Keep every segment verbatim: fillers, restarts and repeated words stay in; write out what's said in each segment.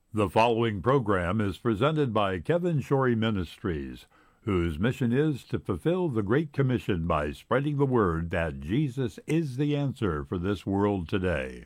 The following program is presented by Kevin Shorey Ministries, whose mission is to fulfill the Great Commission by spreading the word that Jesus is the answer for this world today.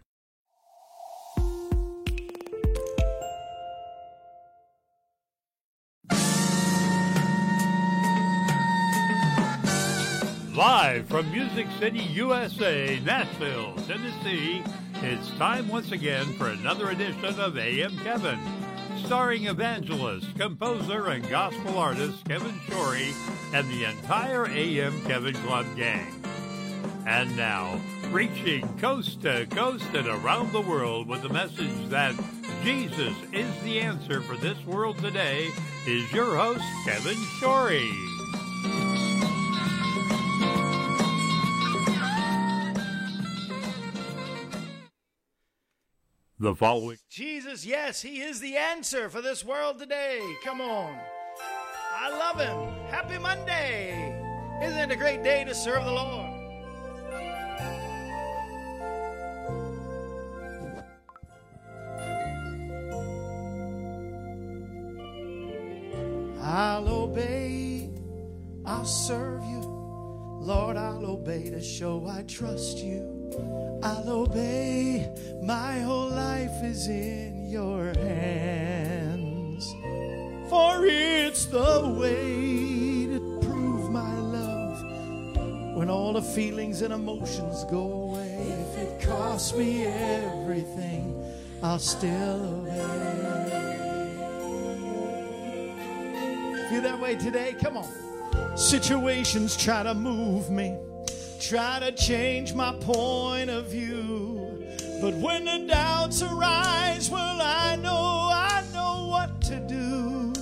Live from Music City, U S A, Nashville, Tennessee, it's time once again for another edition of A M Kevin, starring evangelist, composer, and gospel artist Kevin Shorey and the entire A M Kevin Club gang. And now, reaching coast to coast and around the world with the message that Jesus is the answer for this world today, is your host, Kevin Shorey. The following. Jesus, yes, he is the answer for this world today. Come on. I love him. Happy Monday. Isn't it a great day to serve the Lord? I'll obey. I'll serve you. Lord, I'll obey to show I trust you. I'll obey, my whole life is in your hands. For it's the way to prove my love when all the feelings and emotions go away. If it costs me everything, I'll still obey. Feel that way today? Come on. Situations try to move me, try to change my point of view. But when the doubts arise, well, I know, I know what to do.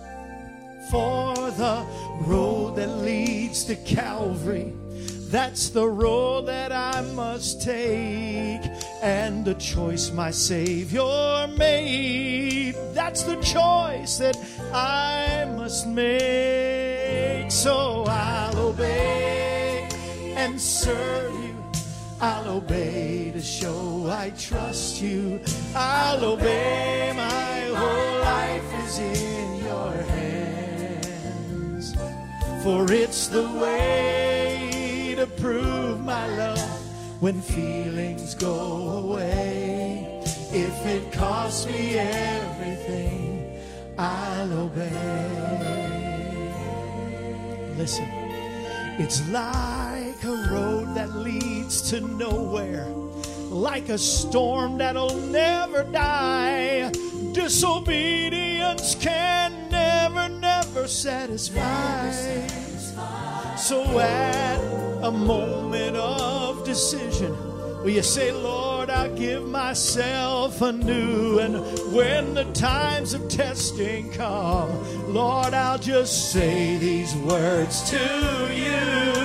For the road that leads to Calvary, that's the road that I must take. And the choice my Savior made, that's the choice that I must make. So I'll obey and serve you. I'll obey to show I trust you. I'll obey, my whole life is in your hands. For it's the way to prove my love when feelings go away. If it costs me everything, I'll obey. Listen. It's like a road that leads to nowhere, like a storm that'll never die. Disobedience can never, never satisfy. So at a moment of decision, will you say, Lord, I'll give myself anew. And when the times of testing come, Lord, I'll just say these words to you.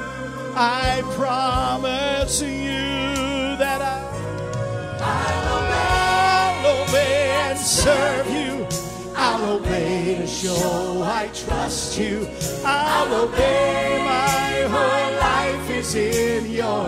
I promise you that I, I'll obey, I'll obey and serve you. I'll obey to show I trust you. I'll obey, my whole life is in your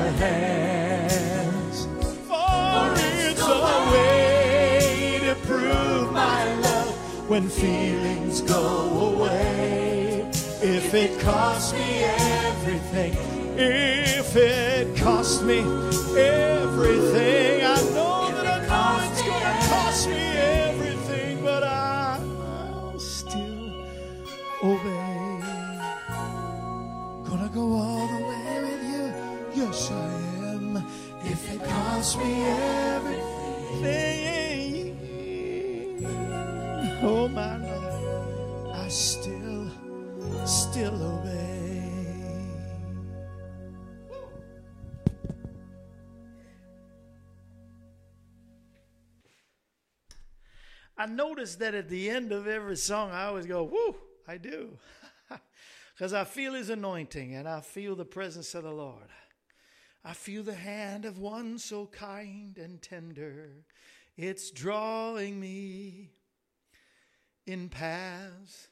hands. For it's a way to prove my love when feelings go away. If it costs me everything, if it costs me everything, I know that I know it's going to cost me everything, but I'll still obey. Gonna go all the way with you, yes I am. If it costs me everything, oh my Lord, I still, still obey. I notice that at the end of every song, I always go, whoo, I do. Because I feel his anointing and I feel the presence of the Lord. I feel the hand of one so kind and tender. It's drawing me in paths.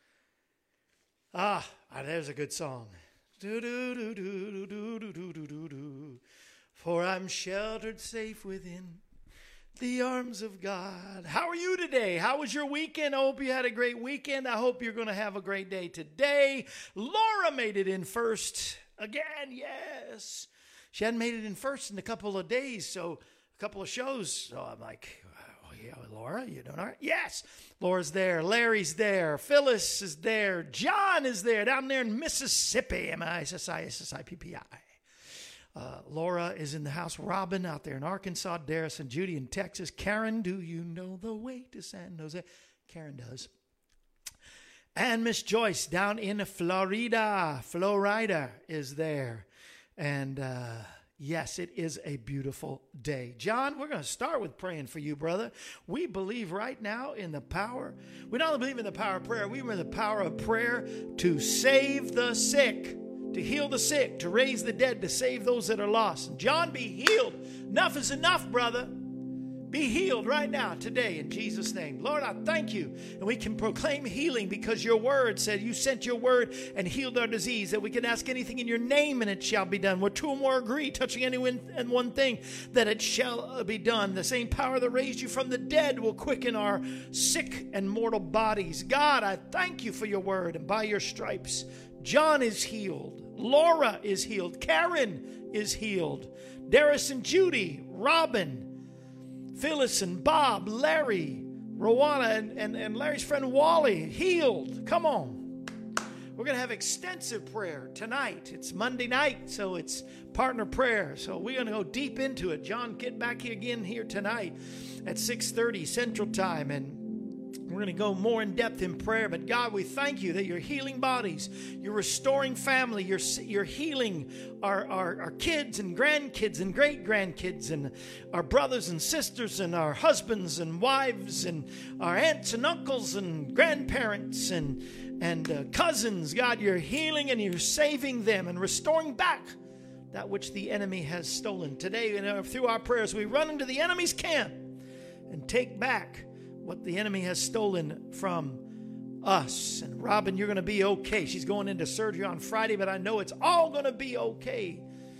Ah, there's a good song. Do, do, do, do, do, do, do, do, do, do. For I'm sheltered safe within The arms of God. How are you today? How was your weekend? I hope you had a great weekend. I hope you're going to have a great day today. Laura made it in first again. Yes. She hadn't made it in first in a couple of days, so a couple of shows. So I'm like, oh, yeah, Laura, you doing all right? Yes. Laura's there. Larry's there. Phyllis is there. John is there down there in Mississippi. M I S S I S S I P P I. Uh, Laura is in the house. Robin out there in Arkansas. Darius and Judy in Texas. Karen, do you know the way to San Jose? Karen does. And Miss Joyce down in Florida. Florida is there. And uh, yes, it is a beautiful day. John, we're going to start with praying for you, brother. We believe right now in the power. We not only believe in the power of prayer, we believe in the power of prayer to save the sick, to heal the sick, to raise the dead, to save those that are lost. And John, be healed. Enough is enough, brother. Be healed right now, today, in Jesus' name. Lord, I thank you. And we can proclaim healing because your word said you sent your word and healed our disease, that we can ask anything in your name and it shall be done. Where two or more agree, touching any and one thing, that it shall be done. The same power that raised you from the dead will quicken our sick and mortal bodies. God, I thank you for your word, and by your stripes, John is healed. Laura is healed. Karen is healed. Darius and Judy, Robin, Phyllis and Bob, Larry, Rowana, and, and, and Larry's friend Wally, healed. Come on. We're going to have extensive prayer tonight. It's Monday night, so it's partner prayer. So we're going to go deep into it. John, get back here again here tonight at six thirty Central Time, and we're going to go more in depth in prayer. But God, we thank you that you're healing bodies, you're restoring family, you're, you're healing our, our, our kids and grandkids and great-grandkids and our brothers and sisters and our husbands and wives and our aunts and uncles and grandparents and, and uh, cousins. God, you're healing and you're saving them and restoring back that which the enemy has stolen. Today, you know, through our prayers, we run into the enemy's camp and take back what the enemy has stolen from us. And Robin, you're going to be okay. She's going into surgery on Friday, but I know it's all going to be okay.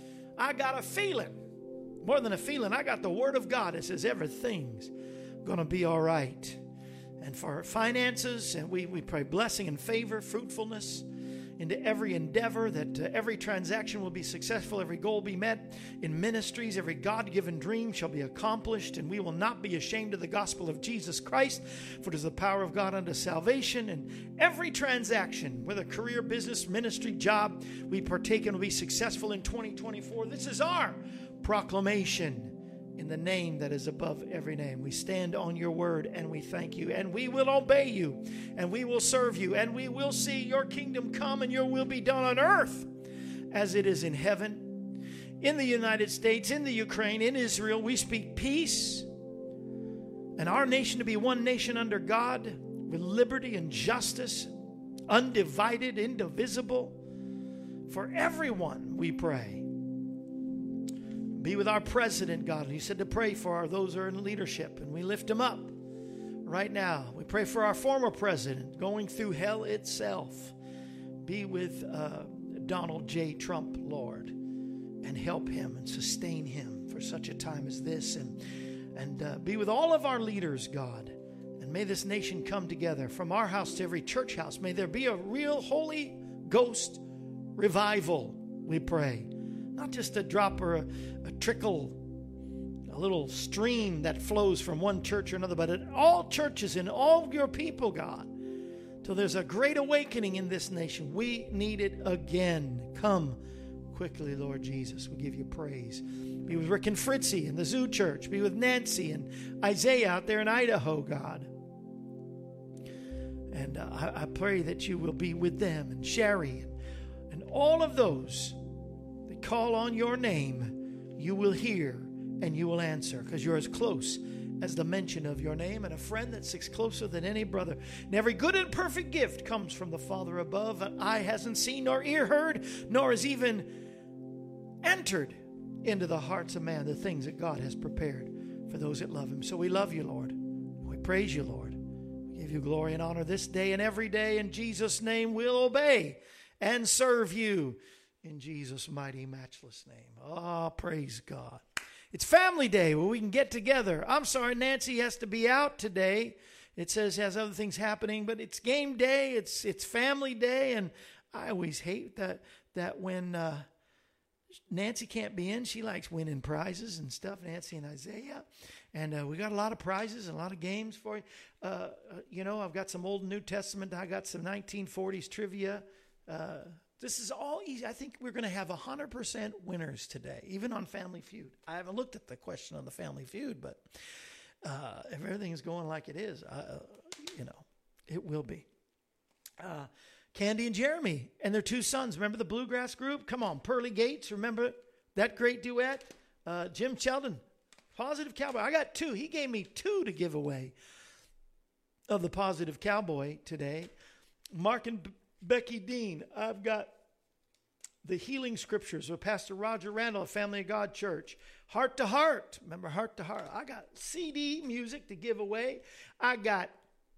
I got a feeling, more than a feeling, I got the word of God that says everything's going to be all right. And for our finances, and we, we pray blessing and favor, fruitfulness into every endeavor, that uh, every transaction will be successful, every goal be met in ministries, every God-given dream shall be accomplished, and we will not be ashamed of the gospel of Jesus Christ, for it is the power of God unto salvation. And every transaction, whether career, business, ministry, job, we partake in will be successful in twenty twenty-four. This is our proclamation in the name that is above every name. We stand on your word and we thank you, and we will obey you, and we will serve you, and we will see your kingdom come and your will be done on earth as it is in heaven. In the United States, in the Ukraine, in Israel, we speak peace, and our nation to be one nation under God with liberty and justice, undivided, indivisible. For everyone we pray. Be with our president, God. You said to pray for our, those who are in leadership, and we lift them up right now. We pray for our former president going through hell itself. Be with uh, Donald J. Trump, Lord, and help him and sustain him for such a time as this. And, and uh, be with all of our leaders, God. And may this nation come together from our house to every church house. May there be a real Holy Ghost revival, we pray. Not just a drop or a, a trickle, a little stream that flows from one church or another, but in all churches, in all your people, God, till there's a great awakening in this nation. We need it again. Come quickly, Lord Jesus. We give you praise. Be with Rick and Fritzy in the Zoo Church. Be with Nancy and Isaiah out there in Idaho, God. And uh, I, I pray that you will be with them, and Sherry, and, and all of those call on your name, you will hear and you will answer, because you're as close as the mention of your name, and a friend that sticks closer than any brother. And every good and perfect gift comes from the Father above, and eye hasn't seen nor ear heard, nor has even entered into the hearts of man the things that God has prepared for those that love him. So we love you, Lord. We praise you, Lord. We give you glory and honor this day and every day. In Jesus' name we'll obey and serve you. In Jesus' mighty, matchless name. Ah, oh, praise God. It's family day where we can get together. I'm sorry, Nancy has to be out today. It says has other things happening, but it's game day. It's it's family day, and I always hate that that when uh, Nancy can't be in. She likes winning prizes and stuff. Nancy and Isaiah, and uh, we got a lot of prizes and a lot of games for you. Uh, uh, you know, I've got some Old and New Testament. I got some nineteen forties trivia. Uh, This is all easy. I think we're going to have one hundred percent winners today, even on Family Feud. I haven't looked at the question on the Family Feud, but uh, if everything is going like it is, uh, you know, it will be. Uh, Candy and Jeremy and their two sons. Remember the Bluegrass group? Come on, Pearly Gates. Remember that great duet? Uh, Jim Sheldon, Positive Cowboy. I got two. He gave me two to give away of the Positive Cowboy today. Mark and B- Becky Dean. I've got the Healing Scriptures with Pastor Roger Randall of Family of God Church. Heart to Heart. Remember Heart to Heart. I got C D music to give away. I got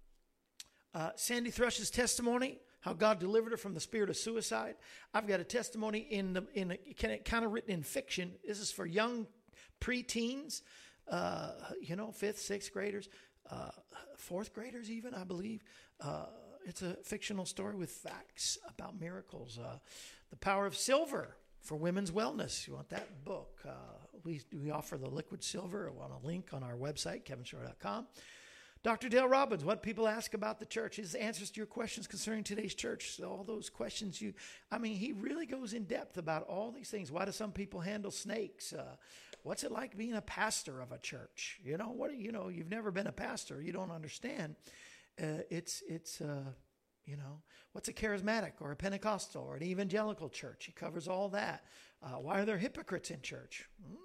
uh, Sandy Thrush's testimony, how God delivered her from the spirit of suicide. I've got a testimony in the in a, kind of written in fiction. This is for young preteens, uh, you know, fifth, sixth graders, uh, fourth graders even, I believe. Uh, it's a fictional story with facts about miracles. Uh, The Power of Silver for women's wellness. You want that book? Uh, we we offer the liquid silver on a link on our website, kevin shore dot com. Doctor Dale Robbins, what people ask about the church. His answers to your questions concerning today's church. So all those questions you, I mean, he really goes in depth about all these things. Why do some people handle snakes? Uh, what's it like being a pastor of a church? You know, what, you know, you've never been a pastor. You don't understand. Uh, it's, it's, uh, you know, what's a charismatic or a Pentecostal or an evangelical church? He covers all that. Uh, why are there hypocrites in church?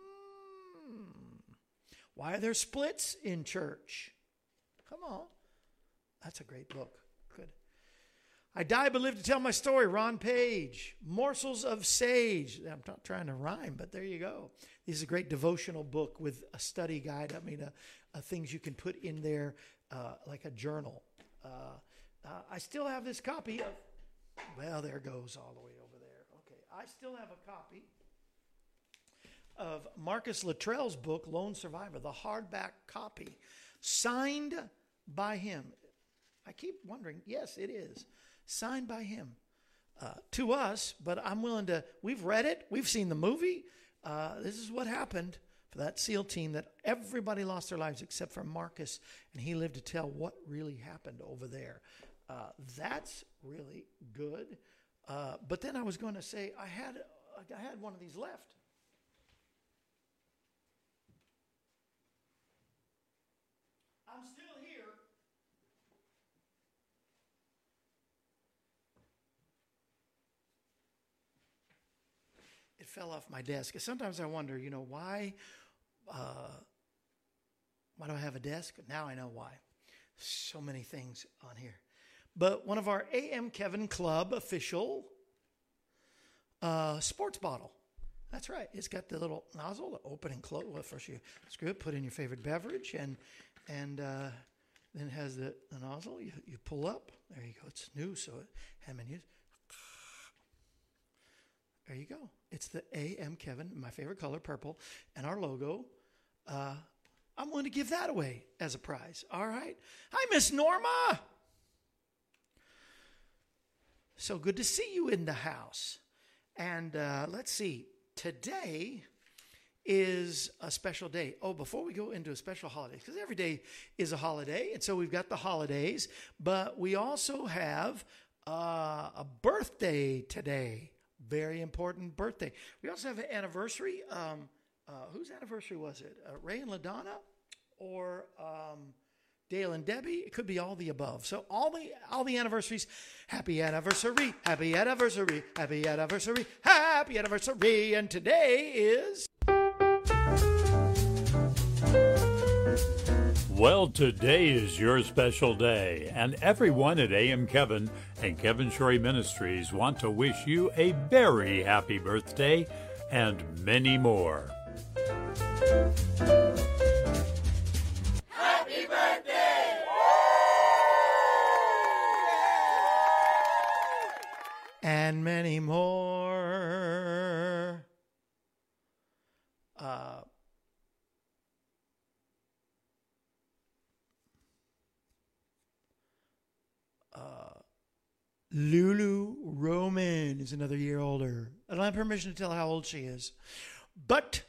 Mm. Why are there splits in church? Come on. That's a great book. Good. I Die But Live to Tell My Story, Ron Page. Morsels of Sage. I'm not trying to rhyme, but there you go. This is a great devotional book with a study guide. I mean, uh, uh, things you can put in there uh, like a journal. Uh, uh, I still have this copy of, well, there goes all the way over there. Okay. I still have a copy of Marcus Luttrell's book, Lone Survivor, the hardback copy, signed by him. I keep wondering, yes, it is. Signed by him uh, to us, but I'm willing to, we've read it, we've seen the movie. Uh, this is what happened for that SEAL team, that everybody lost their lives except for Marcus, and he lived to tell what really happened over there. Uh, that's really good. Uh, but then I was going to say, I had, I had one of these left. I'm still here. It fell off my desk. Sometimes I wonder, you know, why, uh, why do I have a desk? Now I know why. So many things on here. But one of our A M Kevin Club official uh, sports bottle. That's right. It's got the little nozzle to open and close. Well, first you screw it, put in your favorite beverage, and and uh, then it has the, the nozzle. You, you pull up. There you go. It's new, so it hadn't been used. There you go. It's the A M Kevin, my favorite color, purple, and our logo. Uh, I'm going to give that away as a prize. All right. Hi, Miss Norma. So good to see you in the house. And uh, let's see. Today is a special day. Oh, before we go into a special holiday, because every day is a holiday, and so we've got the holidays, but we also have uh, a birthday today. Very important birthday. We also have an anniversary. Um, uh, whose anniversary was it? Uh, Ray and LaDonna, or um, Dale and Debbie? It could be all the above. So all the all the anniversaries. Happy anniversary! Happy anniversary! Happy anniversary! Happy anniversary! And today is. Well, today is your special day, and everyone at A M Kevin and Kevin Shorey Ministries want to wish you a very happy birthday and many more. Happy birthday! And many more. Uh, Lulu Roman is another year older. I don't have permission to tell how old she is. But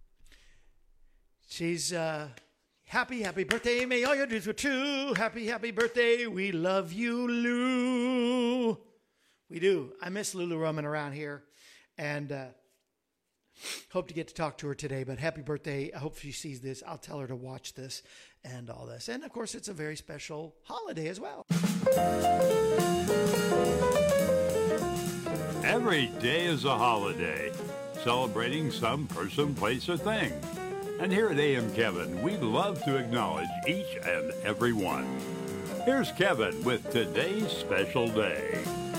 she's uh, happy, happy birthday. May all your dreams come true. Happy, happy birthday. We love you, Lou. We do. I miss Lulu Roman around here. And uh, hope to get to talk to her today. But happy birthday. I hope she sees this. I'll tell her to watch this and all this. And, of course, it's a very special holiday as well. Every day is a holiday, celebrating some person, place, or thing. And here at A M Kevin, we love to acknowledge each and every one. Here's Kevin with today's special day.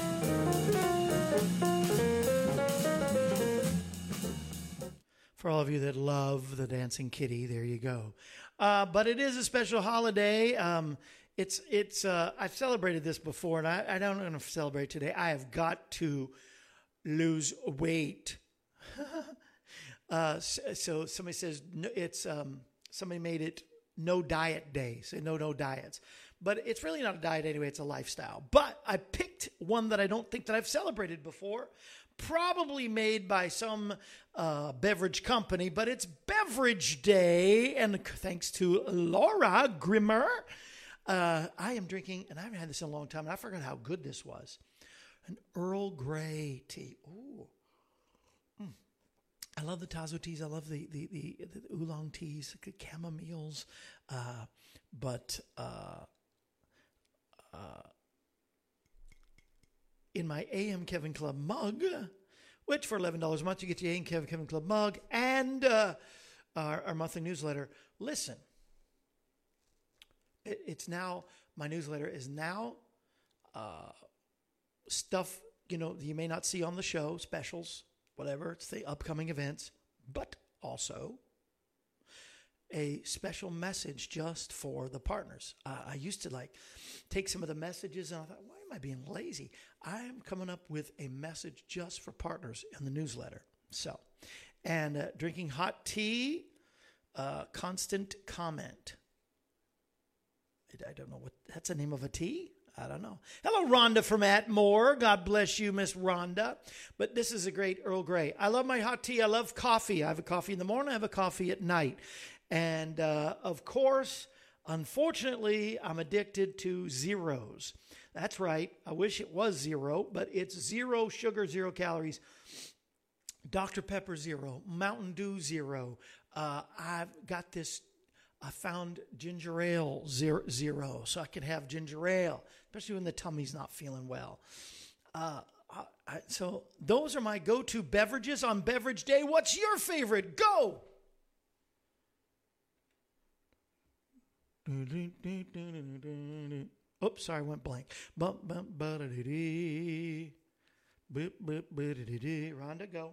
For all of you that love the Dancing Kitty, there you go. Uh, but it is a special holiday. Um, it's it's. Uh, I've celebrated this before, and I, I don't want to celebrate today. I have got to lose weight. uh, so, so somebody says no, it's um, somebody made it no diet day. Say no, no diets. But it's really not a diet anyway. It's a lifestyle. But I picked one that I don't think that I've celebrated before. Probably made by some uh, beverage company, but it's Beverage Day. And thanks to Laura Grimmer, uh, I am drinking, and I haven't had this in a long time, and I forgot how good this was. An Earl Grey tea. Ooh. Mm. I love the Tazo teas. I love the the, the, the oolong teas, the chamomiles. Uh, but uh, uh, in my A M Kevin Club mug, which for eleven dollars a month, you get the A M Kevin, Kevin Club mug and uh, our, our monthly newsletter. Listen, it, it's now, my newsletter is now uh, stuff, you know, you may not see on the show, specials, whatever. It's the upcoming events, but also a special message just for the partners. Uh, I used to like take some of the messages and I thought, why am I being lazy? I am coming up with a message just for partners in the newsletter. So, and uh, drinking hot tea, uh, constant comment. I don't know what, that's the name of a tea? I don't know. Hello, Rhonda from Atmore. God bless you, Miss Rhonda. But this is a great Earl Grey. I love my hot tea. I love coffee. I have a coffee in the morning. I have a coffee at night. And, uh, of course, unfortunately, I'm addicted to zeros. That's right. I wish it was zero, but it's zero sugar, zero calories. Doctor Pepper, zero. Mountain Dew, zero. Uh, I've got this. I found ginger ale, zero, zero, so I can have ginger ale, especially when the tummy's not feeling well. Uh, I, I, so those are my go-to beverages on Beverage Day. What's your favorite? Go! Oops, sorry, I went blank. Rhonda, go.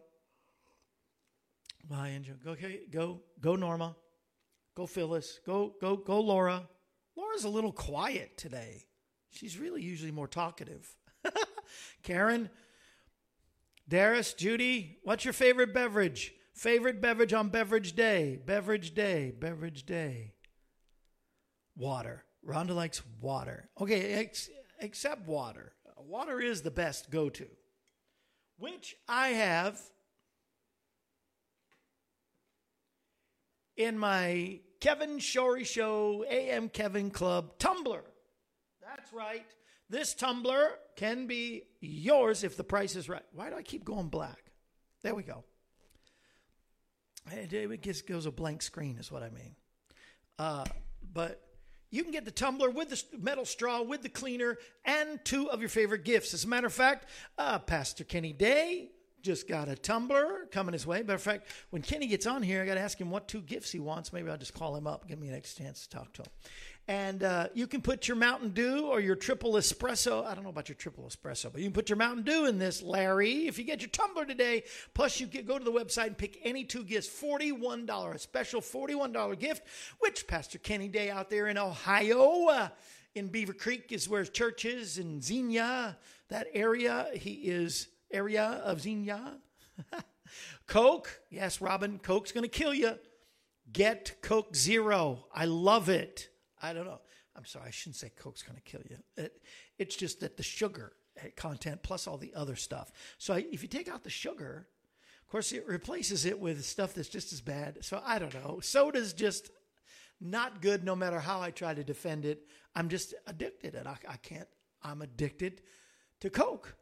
My engine. Go, okay, go, go, Norma. Go, Phyllis. Go, go, go, Laura. Laura's a little quiet today. She's really usually more talkative. Karen, Darius, Judy, what's your favorite beverage? Favorite beverage on Beverage Day. Beverage Day. Beverage Day. Water. Rhonda likes water. Okay, ex- except water. Water is the best go-to, which I have in my Kevin Shorey Show A M Kevin Club tumbler. That's right. This tumbler can be yours if the price is right. Why do I keep going black? There we go. It just goes a blank screen is what I mean. Uh, but you can get the tumbler with the metal straw, with the cleaner, and two of your favorite gifts. As a matter of fact, uh, Pastor Kenny Day just got a tumbler coming his way. Matter of fact, when Kenny gets on here, I got to ask him what two gifts he wants. Maybe I'll just call him up, give me an next chance to talk to him. And uh, you can put your Mountain Dew or your triple espresso. I don't know about your triple espresso, but you can put your Mountain Dew in this, Larry. If you get your tumbler today, plus you get, go to the website and pick any two gifts, forty-one dollars, a special forty-one dollars gift, which Pastor Kenny Day out there in Ohio, uh, in Beaver Creek is where his church is, in Xenia, that area. He is area of Xenia. Coke. Yes, Robin, Coke's going to kill you. Get Coke Zero. I love it. I don't know. I'm sorry. I shouldn't say Coke's going to kill you. It, it's just that the sugar content plus all the other stuff. So I, if you take out the sugar, of course, it replaces it with stuff that's just as bad. So I don't know. Soda's just not good no matter how I try to defend it. I'm just addicted, and I, I can't. I'm addicted to Coke.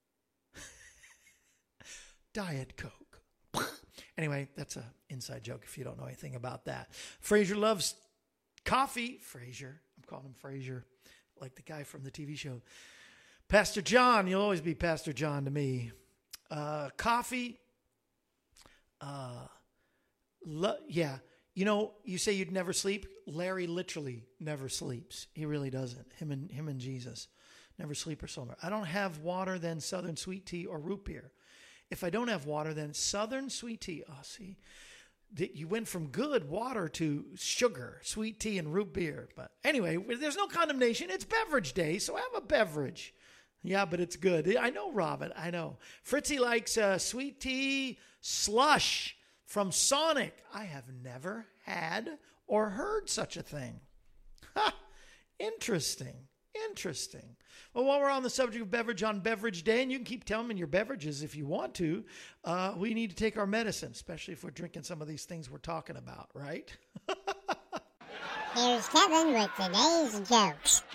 Diet Coke. Anyway, that's an inside joke if you don't know anything about that. Frasier loves coffee. Frasier. I'm calling him Frasier, like the guy from the T V show. Pastor John. You'll always be Pastor John to me. Uh, coffee. Uh, lo- yeah. You know, you say you'd never sleep. Larry literally never sleeps. He really doesn't. Him and him and Jesus never sleep or slumber. I don't have water, then Southern sweet tea or root beer. If I don't have water, then Southern sweet tea. Oh, see, you went from good water to sugar, sweet tea, and root beer. But anyway, there's no condemnation. It's beverage day, so have a beverage. Yeah, but it's good. I know, Robin. I know. Fritzy likes uh, sweet tea slush from Sonic. I have never had or heard such a thing. Ha! Interesting. Interesting. Well, while we're on the subject of beverage on Beverage Day, and you can keep telling me your beverages if you want to, uh, we need to take our medicine, especially if we're drinking some of these things we're talking about, right? Here's Kevin with today's jokes.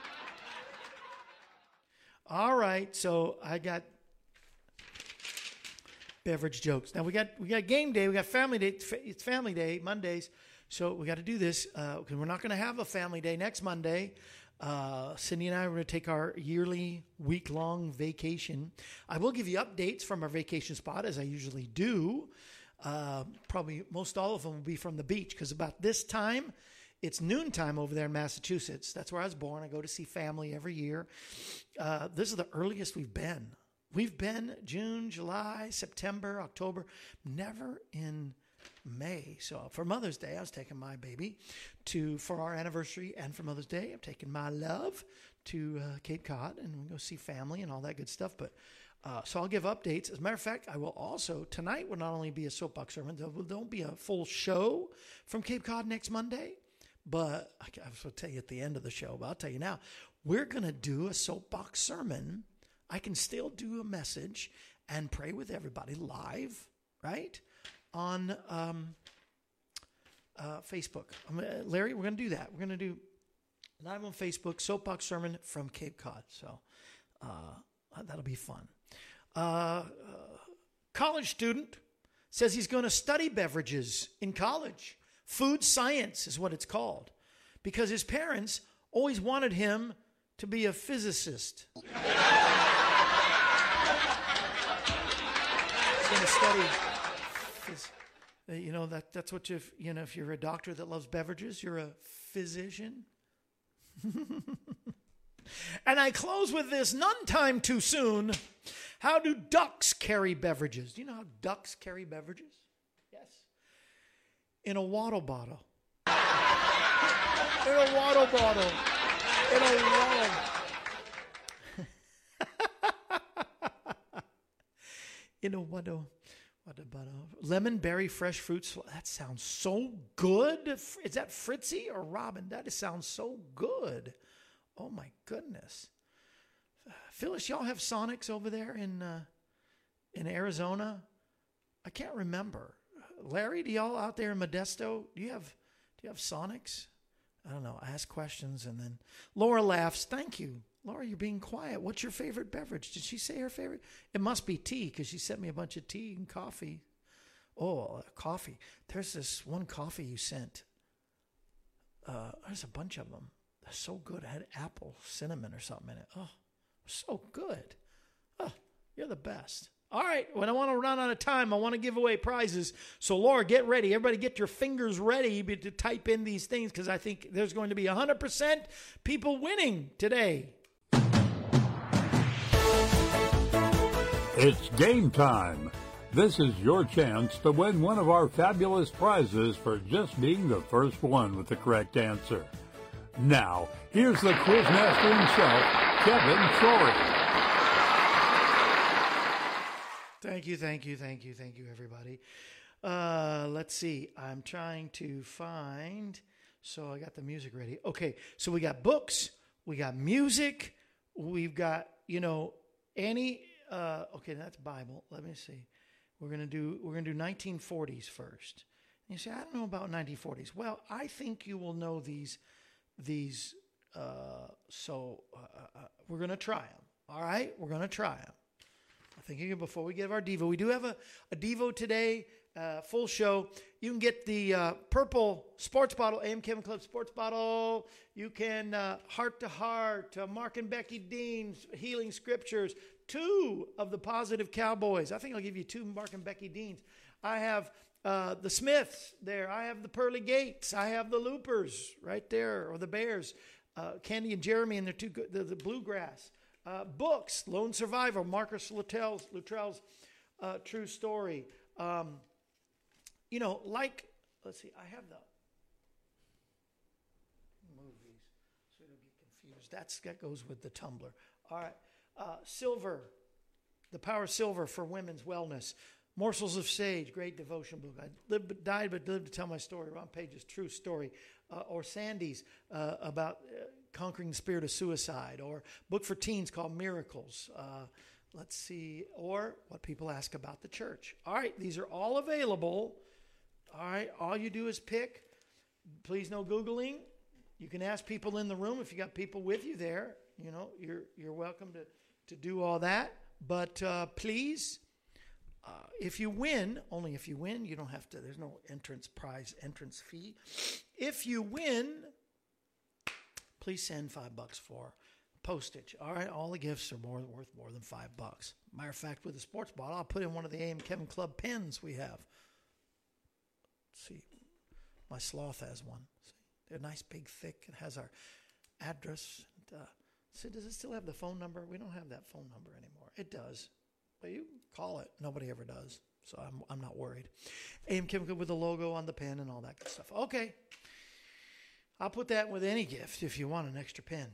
All right, so I got beverage jokes. Now we got we got game day, we got family day. It's family day Mondays, so we got to do this because uh, we're not going to have a family day next Monday. Uh, Cindy and I are going to take our yearly week-long vacation. I will give you updates from our vacation spot, as I usually do. Uh, probably most all of them will be from the beach, because about this time, it's noontime over there in Massachusetts. That's where I was born. I go to see family every year. Uh, this is the earliest we've been. We've been June, July, September, October, never in May. So for Mother's Day, I was taking my baby to, for our anniversary and for Mother's Day, I'm taking my love to uh, Cape Cod, and we'll go see family and all that good stuff. But uh, so I'll give updates. As a matter of fact, I will also, tonight will not only be a soapbox sermon, there won't be a full show from Cape Cod next Monday, but I was going to tell you at the end of the show, but I'll tell you now, we're going to do a soapbox sermon. I can still do a message and pray with everybody live, right? On um, uh, Facebook. I'm, uh, Larry, we're going to do that. We're going to do live on Facebook, soapbox sermon from Cape Cod. So uh, that'll be fun. Uh, uh, college student says he's going to study beverages in college. Food science is what it's called, because his parents always wanted him to be a physicist. He's going to study. You know, that that's what you, you know, if you're a doctor that loves beverages, you're a physician. And I close with this, none time too soon. How do ducks carry beverages? Do you know how ducks carry beverages? Yes. In a water bottle. In a water bottle. In a water. In a water. What about lemon berry fresh fruits? That sounds so good. Is that Fritzy or Robin? That sounds so good. Oh my goodness. Phyllis, y'all have Sonics over there in uh, in Arizona? I can't remember. Larry, do y'all out there in Modesto? Do you have do you have Sonics? I don't know. I ask questions and then Laura laughs. Thank you. Laura, you're being quiet. What's your favorite beverage? Did she say her favorite? It must be tea, because she sent me a bunch of tea and coffee. Oh, coffee. There's this one coffee you sent. Uh, there's a bunch of them. They're so good. It had apple, cinnamon, or something in it. Oh, so good. Oh, you're the best. All right, when I want to run out of time, I want to give away prizes. So, Laura, get ready. Everybody get your fingers ready to type in these things, because I think there's going to be one hundred percent people winning today. It's game time. This is your chance to win one of our fabulous prizes for just being the first one with the correct answer. Now, here's the quizmaster himself, Kevin Shorey. Thank you, thank you, thank you, thank you, everybody. Uh, let's see. I'm trying to find... So I got the music ready. Okay, so we got books, we got music, we've got you know, any, uh, okay, that's Bible. Let me see. We're going to do, we're going to do nineteen forties first. And you say, I don't know about nineteen forties. Well, I think you will know these, these, uh, so uh, uh, we're going to try them. All right? We're going to try them. I think you, before we give our Devo, we do have a, a Devo today, uh, full show. You can get the uh, purple sports bottle, A M Kevin Club sports bottle. You can uh, Heart to Heart, uh, Mark and Becky Dean's Healing Scriptures, two of the Positive Cowboys. I think I'll give you two Mark and Becky Dean's. I have uh, the Smiths there. I have the Pearly Gates. I have the Loopers right there, or the Bears. Uh, Candy and Jeremy and their two, the, the Bluegrass. Uh, books, Lone Survivor, Marcus Luttrell's, Luttrell's uh, True Story. Um, you know, like, let's see, I have the movies, so you don't get confused. That's, that goes with the Tumblr. All right. Uh, Silver, The Power of Silver for Women's Wellness. Morsels of Sage, great devotion book. I lived, but died, but lived to tell my story. Ron Page's True Story. Uh, or Sandy's uh, about uh, conquering the spirit of suicide. Or book for teens called Miracles. Uh, let's see. Or What People Ask About the Church. All right, these are all available. All right, all you do is pick. Please no Googling. You can ask people in the room if you got people with you there. You know, you're you're welcome to, to do all that. But uh, please, uh, if you win, only if you win, you don't have to, there's no entrance prize, entrance fee. If you win, please send five bucks for postage. All right, all the gifts are more worth more than five bucks. Matter of fact, with the sports bottle, I'll put in one of the A M Kevin Club pens we have. Let's see, my sloth has one. See, they're nice, big, thick. It has our address. And, uh, so does it still have the phone number? We don't have that phone number anymore. It does. Well, you call it. Nobody ever does. So I'm I'm not worried. A M Kevin Club with the logo on the pen and all that good stuff. Okay. I'll put that with any gift if you want an extra pen.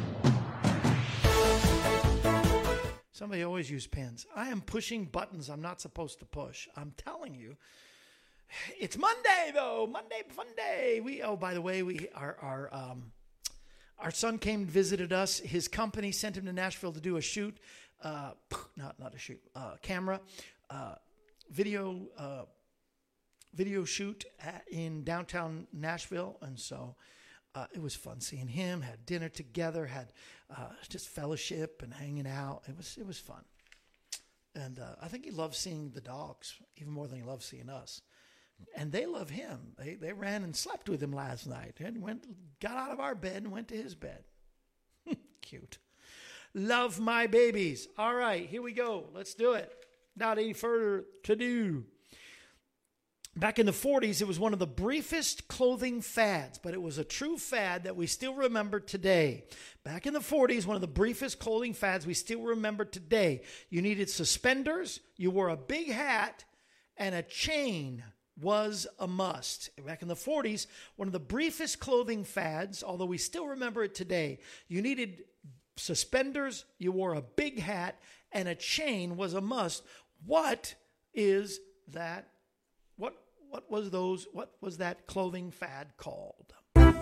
Somebody always use pens. I am pushing buttons I'm not supposed to push. I'm telling you. It's Monday though. Monday fun day. We oh by the way, we our our um our son came and visited us. His company sent him to Nashville to do a shoot. Uh not not a shoot. Uh camera. Uh video uh video shoot at, in downtown Nashville, and so uh, it was fun seeing him. Had dinner together, had uh, just fellowship and hanging out. It was it was fun, and uh, I think he loves seeing the dogs even more than he loves seeing us. And they love him. They they ran and slept with him last night, and went got out of our bed and went to his bed. Cute. Love my babies. All right, here we go. Let's do it. Not any further to do. Back in the forties, it was one of the briefest clothing fads, but it was a true fad that we still remember today. Back in the forties, one of the briefest clothing fads we still remember today. You needed suspenders, you wore a big hat, and a chain was a must. Back in the forties, one of the briefest clothing fads, although we still remember it today, you needed suspenders, you wore a big hat, and a chain was a must. What is that? What what was those? What was that clothing fad called?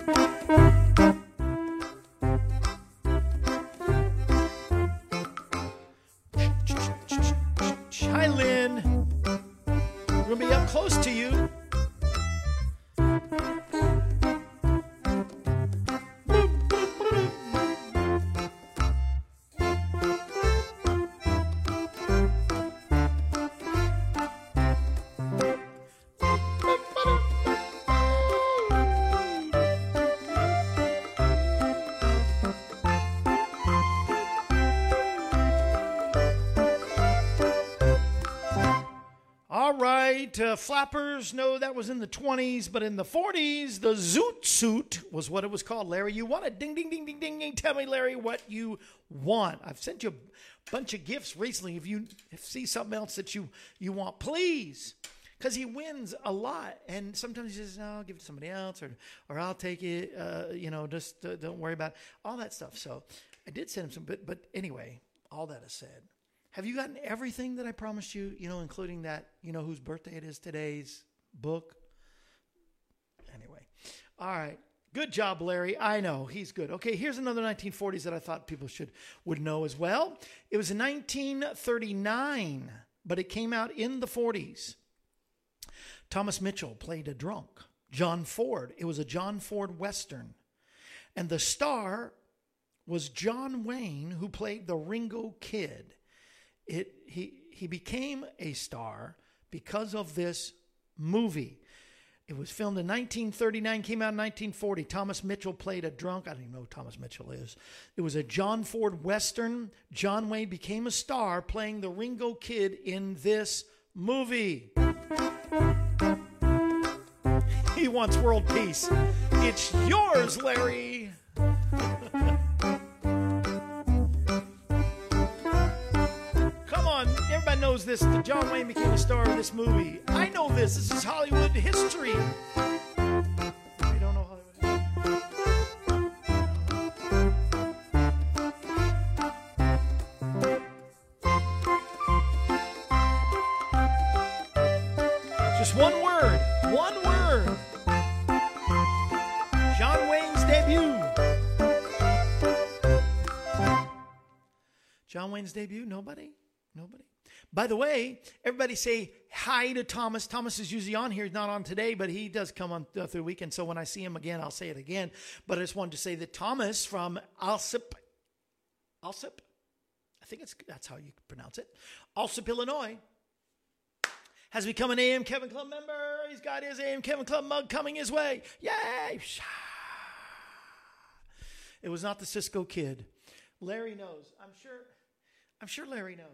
Hi, Lynn. We're gonna be up close to you. Uh, flappers, no, that was in the twenties, but in the forties, the zoot suit was what it was called. Larry, you want it? Ding, ding, ding, ding, ding, ding. Tell me, Larry, what you want. I've sent you a bunch of gifts recently. If you see something else that you, you want, please. Because he wins a lot, and sometimes he says, no, I'll give it to somebody else, or or I'll take it, uh, you know, just uh, don't worry about it. All that stuff. So I did send him some, but, but anyway, all that is said. Have you gotten everything that I promised you, you know, including that, you know, whose birthday it is today's book? Anyway. All right. Good job, Larry. I know he's good. Okay, here's another nineteen forties that I thought people should would know as well. It was in nineteen thirty-nine, but it came out in the forties. Thomas Mitchell played a drunk. John Ford. It was a John Ford Western. And the star was John Wayne, who played the Ringo Kid. It he he became a star because of this movie. It was filmed in nineteen thirty-nine, came out in nineteen forty. Thomas Mitchell played a drunk. I don't even know who Thomas Mitchell is. It was a John Ford Western. John Wayne became a star playing the Ringo Kid in this movie. He wants world peace. It's yours, Larry. Everybody knows this. John Wayne became a star of this movie. I know this. This is Hollywood history. I don't know Hollywood history. Just one word. One word. John Wayne's debut. John Wayne's debut? Nobody? Nobody? By the way, everybody say hi to Thomas. Thomas is usually on here. He's not on today, but he does come on uh, through the weekend. So when I see him again, I'll say it again. But I just wanted to say that Thomas from Alsip, Alsip, I think it's that's how you pronounce it, Alsip, Illinois, has become an A M Kevin Club member. He's got his A M Kevin Club mug coming his way. Yay! It was not the Cisco Kid. Larry knows. I'm sure. I'm sure Larry knows.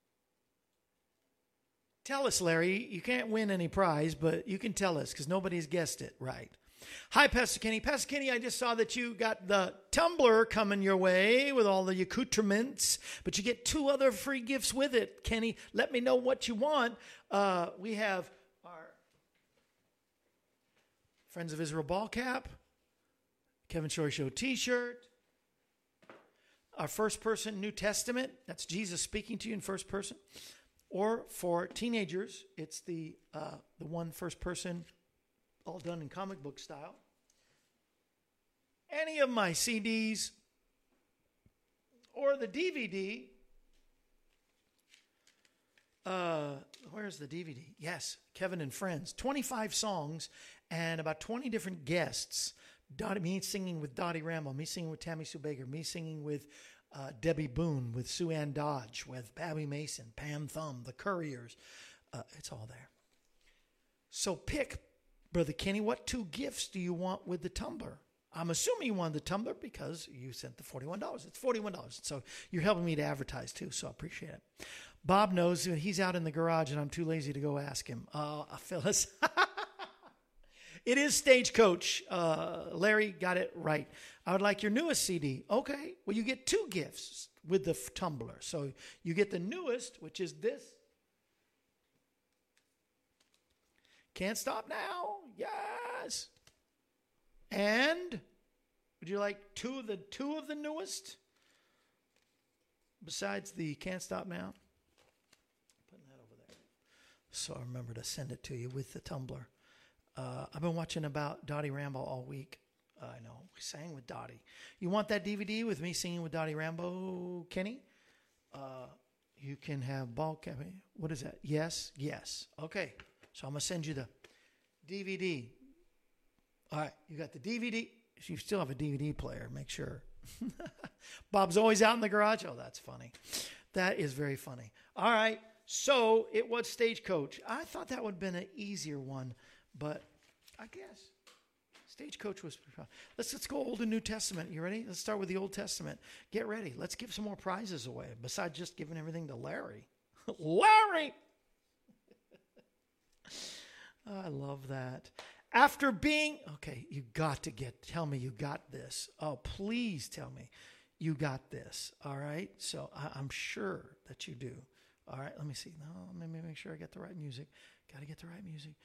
Tell us, Larry. You can't win any prize, but you can tell us because nobody's guessed it right. Hi, Pastor Kenny. Pastor Kenny, I just saw that you got the tumbler coming your way with all the accoutrements, but you get two other free gifts with it. Kenny, let me know what you want. Uh, we have our Friends of Israel ball cap, Kevin Shorey Show t-shirt, our first person New Testament. That's Jesus speaking to you in first person. Or for teenagers, it's the uh, the one first person, all done in comic book style. Any of my C Ds or the D V D. Uh, where's the D V D? Yes, Kevin and Friends. twenty-five songs and about twenty different guests. Dottie, me singing with Dottie Rambo, me singing with Tammy Sue Baker, me singing with Uh, Debbie Boone, with Sue Ann Dodge, with Babby Mason, Pam Thumb, the Couriers. Uh, it's all there. So pick, Brother Kenny, what two gifts do you want with the tumbler? I'm assuming you wanted the tumbler because you sent the forty-one dollars. It's forty-one dollars. So you're helping me to advertise too, so I appreciate it. Bob knows he's out in the garage and I'm too lazy to go ask him. Uh, Phyllis. It is Stagecoach. Uh, Larry got it right. I would like your newest C D. Okay. Well, you get two gifts with the f- tumbler. So you get the newest, which is this. Can't Stop Now. Yes. And would you like two of the two of the newest? Besides the Can't Stop Now. Putting that over there. So I remember to send it to you with the tumbler. Uh, I've been watching about Dottie Rambo all week. Uh, I know. We sang with Dottie. You want that D V D with me singing with Dottie Rambo, Kenny? Uh, you can have ball cap. What is that? Yes? Yes. Okay. So I'm going to send you the D V D. All right. You got the D V D. If you still have a D V D player, make sure. Bob's always out in the garage. Oh, that's funny. That is very funny. All right. So it was Stagecoach. I thought that would have been an easier one. But I guess Stagecoach was. Let's let's go Old and New Testament. You ready? Let's start with the Old Testament. Get ready. Let's give some more prizes away. Besides just giving everything to Larry. Larry. I love that. After being okay, you got to get. Tell me you got this. Oh, please tell me you got this. All right. So I, I'm sure that you do. All right. Let me see. No, let me make sure I get the right music. Got to get the right music.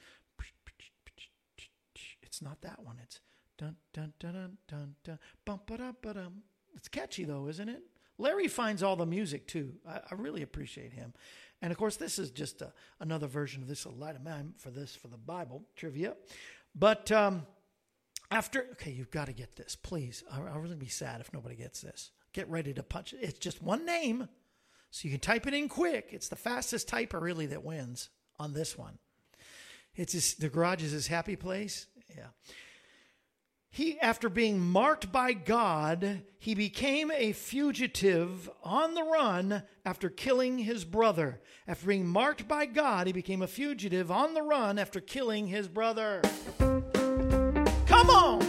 It's not that one. It's dun dun dun dun dun dun bum ba dum ba dum. It's catchy though, isn't it? Larry finds all the music too. I, I really appreciate him. And of course, this is just a, another version of this. A light of man for this for the Bible trivia. But um, After, okay, you've got to get this, please. I'll, I'll really be sad if nobody gets this. Get ready to punch it. It's just one name, so you can type it in quick. It's the fastest typer, really, that wins on this one. It's his, the garage is his happy place. Yeah. He, after being marked by God, he became a fugitive on the run after killing his brother. After being marked by God, he became a fugitive on the run after killing his brother. Come on!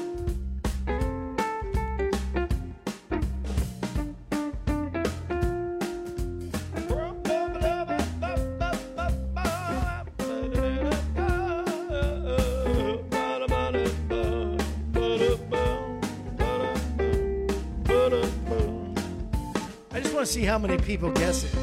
I just want to see how many people guess it.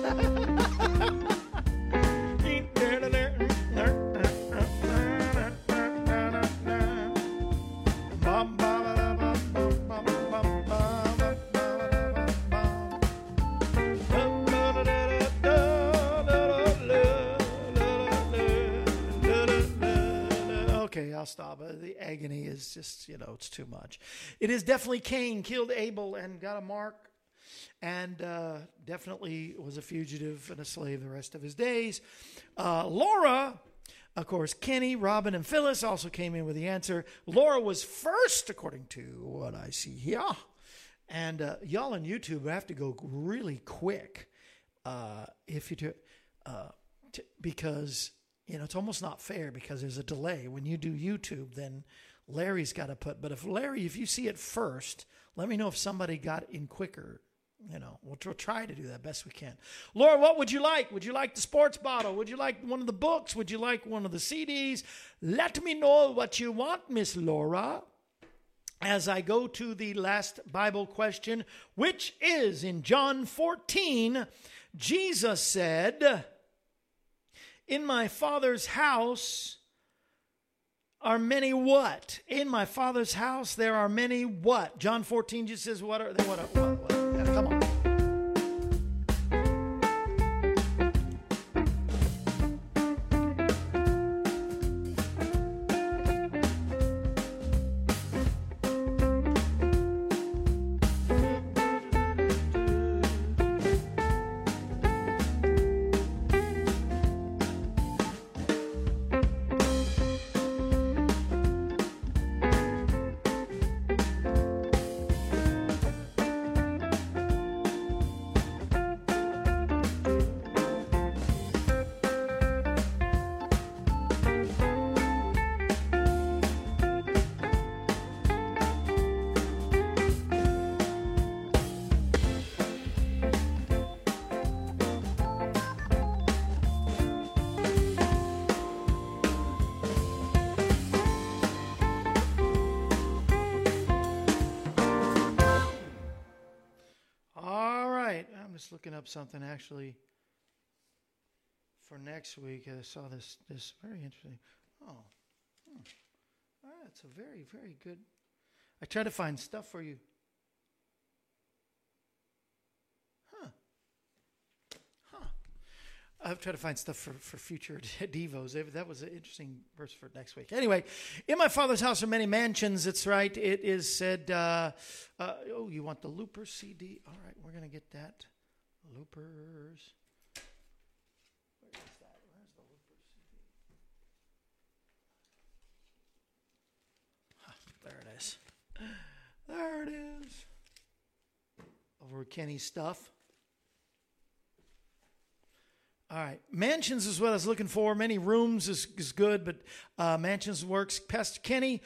Okay, I'll stop. Uh, The agony is just, you know, it's too much. It is definitely Cain killed Abel and got a mark, and uh, definitely was a fugitive and a slave the rest of his days. Uh, Laura, of course, Kenny, Robin, and Phyllis also came in with the answer. Laura was first, according to what I see here. And uh, y'all on YouTube have to go really quick uh, if you do, uh, t- because, you know, it's almost not fair because there's a delay. When you do YouTube, then Larry's got to put, but if Larry, if you see it first, let me know if somebody got in quicker. You know, we'll, we'll try to do that best we can. Laura, what would you like? Would you like the sports bottle? Would you like one of the books? Would you like one of the C Ds? Let me know what you want, Miss Laura, as I go to the last Bible question, which is in John fourteen. Jesus said, in my Father's house are many what? In my Father's house there are many what? John fourteen just says what are they? What? Are, what, what? Yeah, come on. Just looking up something actually for next week. I saw this this very interesting. Oh, hmm. Ah, it's a very very good. I try to find stuff for you. Huh. Huh. I've tried to find stuff for, for future devos. That was an interesting verse for next week. Anyway, in my Father's house are many mansions. That's right. It is said. Uh, uh, oh, you want the Looper C D? All right, we're gonna get that. Loopers. Where is that? Where's the Loopers C D? Huh, there it is. There it is. Over Kenny's stuff. All right. Mansions is what I was looking for. Many rooms is, is good, but uh, mansions works. Pastor Kenny,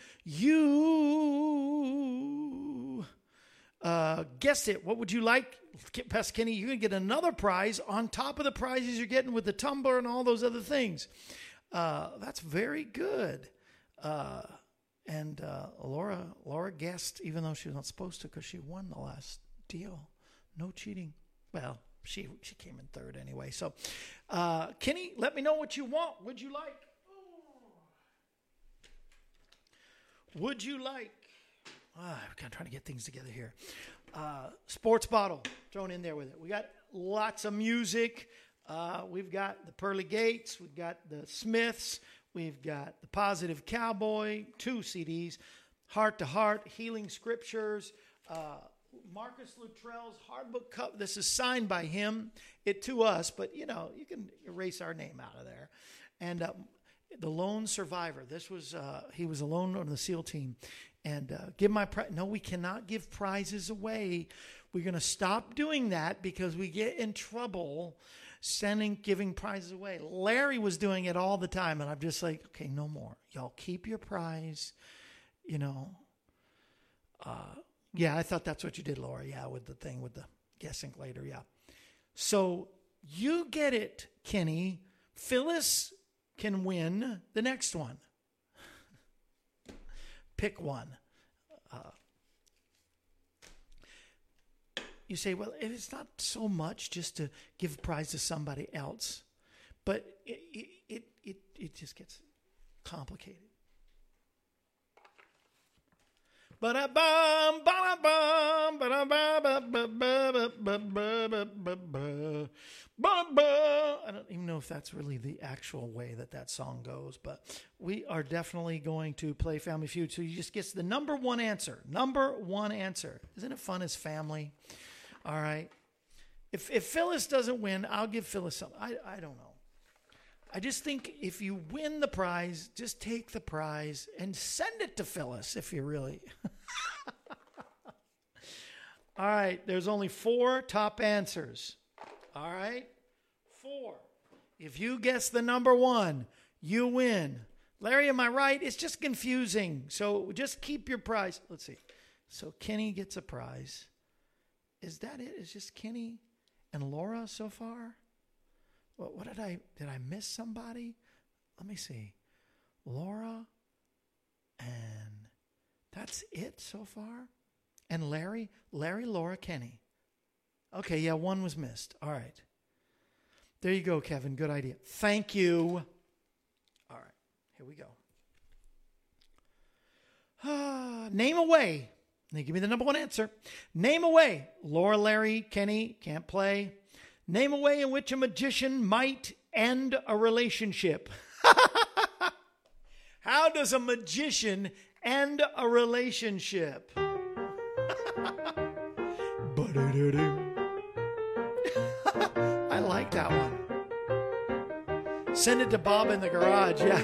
you uh, guessed it. What would you like? Pastor Kenny, you're going to get another prize on top of the prizes you're getting with the tumbler and all those other things. Uh, that's very good. Uh, and uh, Laura Laura guessed, even though she was not supposed to, because she won the last deal. No cheating. Well, she she came in third anyway. So, uh, Kenny, let me know what you want. Would you like? Oh. Would you like? Ah, I'm kind of trying to get things together here. Uh, sports bottle thrown in there with it. We got lots of music. Uh, we've got the Pearly Gates. We've got the Smiths. We've got the Positive Cowboy, two C Ds. Heart to Heart, Healing Scriptures, uh, Marcus Luttrell's Hard Book Cup. This is signed by him, it to us, but you know, you can erase our name out of there. And uh, The Lone Survivor. This was, uh, he was alone on the SEAL team. And uh, give my, pri- no, we cannot give prizes away. We're going to stop doing that because we get in trouble sending, giving prizes away. Larry was doing it all the time. And I'm just like, okay, no more. Y'all keep your prize, you know. Uh, yeah, I thought that's what you did, Laura. Yeah, with the thing with the guessing later. Yeah. So you get it, Kenny. Phyllis can win the next one. Pick one. Uh, you say, well, it's not so much just to give a prize to somebody else, but it it it, it, it just gets complicated. Ba-da-bum, ba-da-bum, ba-da-ba-ba-ba-ba-ba-ba-ba-ba. I don't even know if that's really the actual way that that song goes, but we are definitely going to play Family Feud. So you just get the number one answer. Number one answer. Isn't it fun as family? All right. If if Phyllis doesn't win, I'll give Phyllis something. I, I don't know. I just think if you win the prize, just take the prize and send it to Phyllis if you really. All right. There's only four top answers. All right. Four. If you guess the number one, you win. Larry, am I right? It's just confusing. So just keep your prize. Let's see. So Kenny gets a prize. Is that it? Is just Kenny and Laura so far? What, what did I, did I miss somebody? Let me see. Laura and that's it so far? And Larry? Larry, Laura, Kenny. Okay, yeah, one was missed. All right. There you go, Kevin. Good idea. Thank you. All right, here we go. Uh, name a way. They give me the number one answer. Name a way. Laura, Larry, Kenny, can't play. Name a way in which a magician might end a relationship. How does a magician end a relationship? I like that one. Send it to Bob in the garage. Yeah.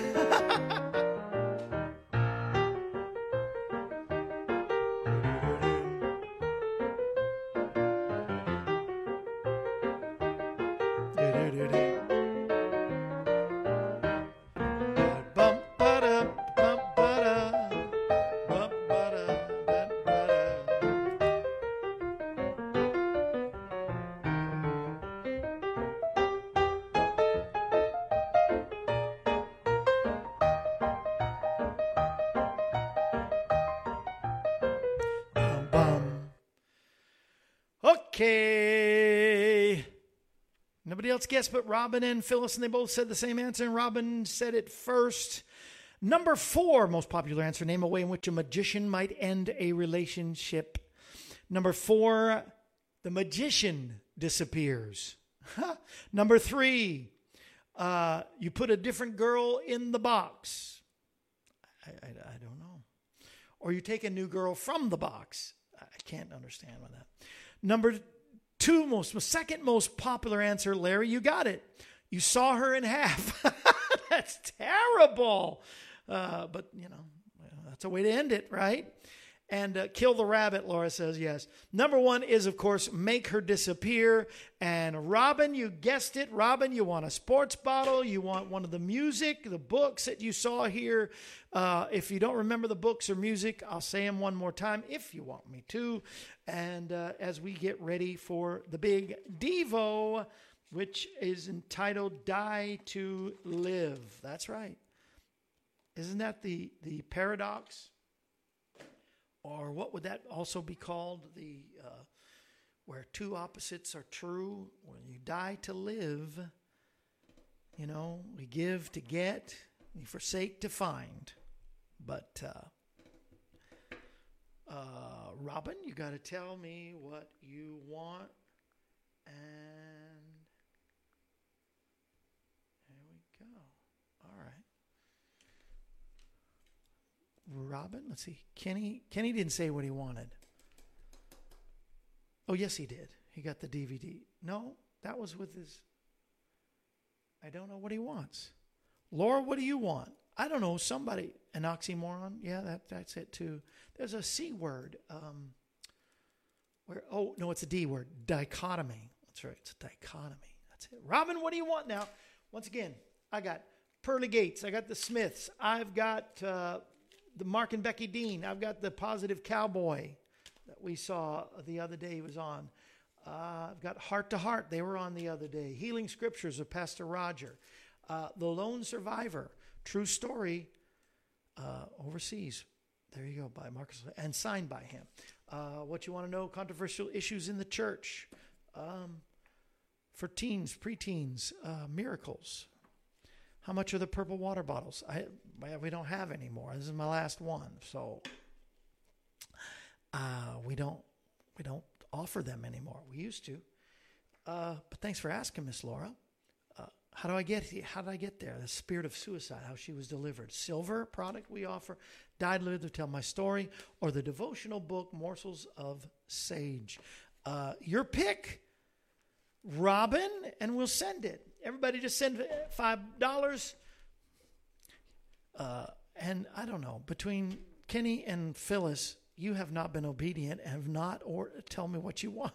Okay. Nobody else guessed but Robin and Phyllis, and they both said the same answer, and Robin said it first. Number four, most popular answer, name a way in which a magician might end a relationship. Number four, the magician disappears. Number three, uh, you put a different girl in the box. I, I, I don't know. Or you take a new girl from the box. I can't understand with that. Number two, most second most popular answer, Larry, you got it. You saw her in half. That's terrible. Uh, but, you know, that's a way to end it, right? And uh, kill the rabbit, Laura says yes. Number one is, of course, make her disappear. And Robin, you guessed it. Robin, you want a sports bottle. You want one of the music, the books that you saw here. Uh, if you don't remember the books or music, I'll say them one more time if you want me to. And uh, as we get ready for the big Devo, which is entitled Die to Live. That's right. Isn't that the, the paradox? Or what would that also be called? The uh, where two opposites are true. When you die to live, you know, we give to get, we forsake to find. But uh, uh, Robin, you got to tell me what you want, and there we go. All right. Robin, let's see. Kenny, Kenny didn't say what he wanted. Oh, yes, he did. He got the D V D. No, that was with his, I don't know what he wants. Laura, what do you want? I don't know, somebody, an oxymoron? Yeah, that that's it too. There's a C word. Um, where? Oh, no, it's a D word. Dichotomy. That's right, it's a dichotomy. That's it. Robin, what do you want now? Once again, I got Pearly Gates. I got the Smiths. I've got uh, the Mark and Becky Dean. I've got the Positive Cowboy that we saw the other day. He was on. Uh, I've got Heart to Heart. They were on the other day. Healing Scriptures of Pastor Roger. Uh, the Lone Survivor. True Story. Uh, overseas. There you go. By Marcus. And signed by him. Uh, what you want to know? Controversial issues in the church. Um, for teens, preteens. Uh, miracles. How much are the purple water bottles? I we don't have any more. This is my last one. So uh, we don't we don't offer them anymore. We used to. Uh, but thanks for asking, Miss Laura. Uh, how do I get here? How did I get there? The spirit of suicide, how she was delivered. Silver product we offer. Died Live to Tell My Story. Or the devotional book, Morsels of Sage. Uh, your pick, Robin, and we'll send it. Everybody just send five dollars. Uh, and I don't know, between Kenny and Phyllis, you have not been obedient and have not or tell me what you want.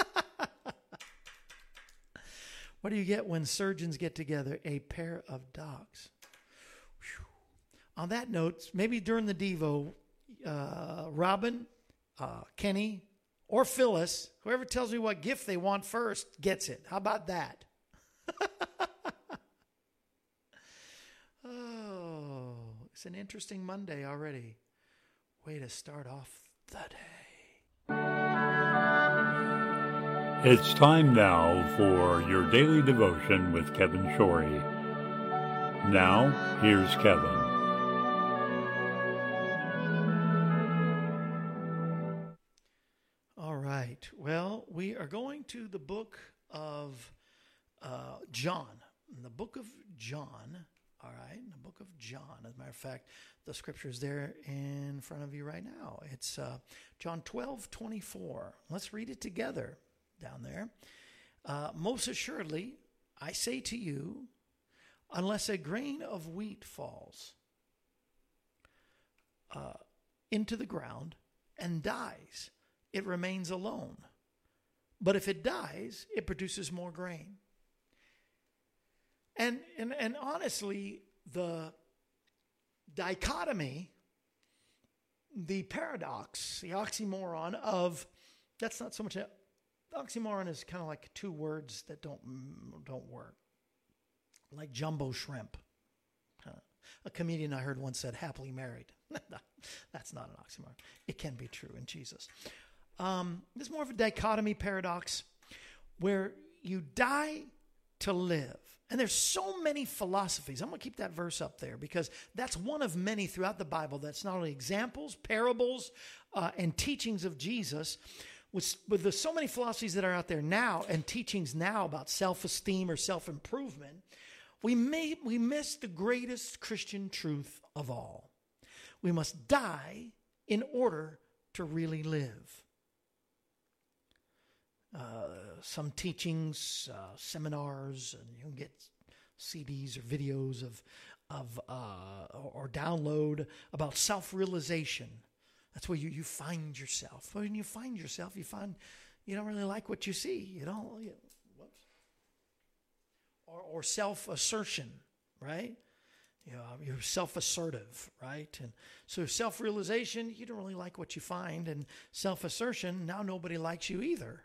What do you get when surgeons get together? A pair of dogs. Whew. On that note, maybe during the Devo, uh, Robin, uh, Kenny, or Phyllis, whoever tells me what gift they want first gets it. How about that? Oh, it's an interesting Monday already. Way to start off the day. It's time now for your daily devotion with Kevin Shorey. Now, here's Kevin. All right. Well, we are going to the book of uh, John. In the book of John, all right, in the book of John. As a matter of fact, the scripture is there in front of you right now. It's uh, John twelve twenty-four. Let's read it together down there. Uh, Most assuredly, I say to you, unless a grain of wheat falls uh, into the ground and dies, it remains alone. But if it dies, it produces more grain. And, and and honestly, the dichotomy, the paradox, the oxymoron of, that's not so much a, oxymoron is kind of like two words that don't don't work. Like jumbo shrimp. Uh, a comedian I heard once said, happily married. That's not an oxymoron. It can be true in Jesus. Um, there's more of a dichotomy paradox where you die to live. And there's so many philosophies. I'm going to keep that verse up there because that's one of many throughout the Bible that's not only examples, parables, uh, and teachings of Jesus. With, with the, so many philosophies that are out there now and teachings now about self-esteem or self-improvement, we, may, we miss the greatest Christian truth of all. We must die in order to really live. Uh, some teachings, uh, seminars, and you can get C Ds or videos of, of uh, or download about self-realization. That's where you, you find yourself. When you find yourself, you find you don't really like what you see. You don't, you, whoops. Or, or self-assertion, right? You know, you're self-assertive, right? And so self-realization, you don't really like what you find. And self-assertion, now nobody likes you either.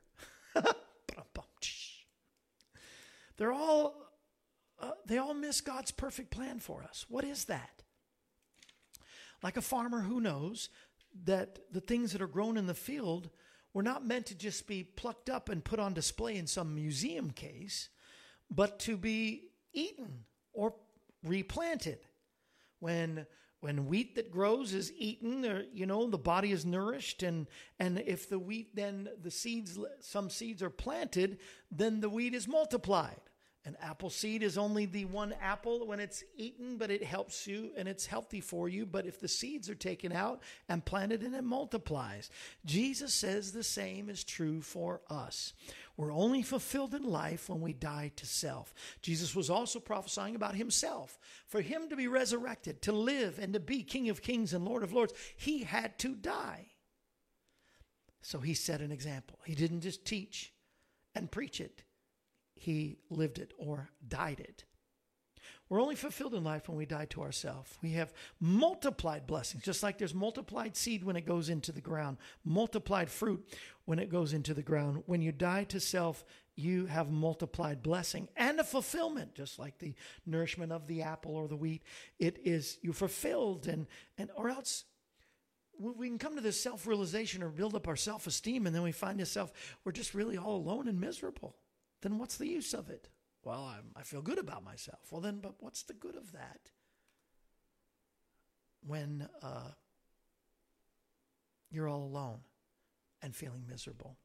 They're all, uh, they all miss God's perfect plan for us. What is that? Like a farmer who knows that the things that are grown in the field were not meant to just be plucked up and put on display in some museum case, but to be eaten or replanted. When When wheat that grows is eaten, or, you know, the body is nourished. And, and if the wheat, then the seeds, some seeds are planted, then the wheat is multiplied. An apple seed is only the one apple when it's eaten, but it helps you and it's healthy for you. But if the seeds are taken out and planted, and it multiplies. Jesus says the same is true for us. We're only fulfilled in life when we die to self. Jesus was also prophesying about himself. For him to be resurrected, to live, and to be King of Kings and Lord of Lords, he had to die. So he set an example. He didn't just teach and preach it. He lived it or died it. We're only fulfilled in life when we die to ourselves. We have multiplied blessings, just like there's multiplied seed when it goes into the ground, multiplied fruit when it goes into the ground. When you die to self, you have multiplied blessing and a fulfillment, just like the nourishment of the apple or the wheat. It is, you're fulfilled, and, and or else we can come to this self-realization or build up our self-esteem, and then we find ourselves, we're just really all alone and miserable. Then what's the use of it? Well, I'm, I feel good about myself. Well, then, but what's the good of that when uh, you're all alone and feeling miserable?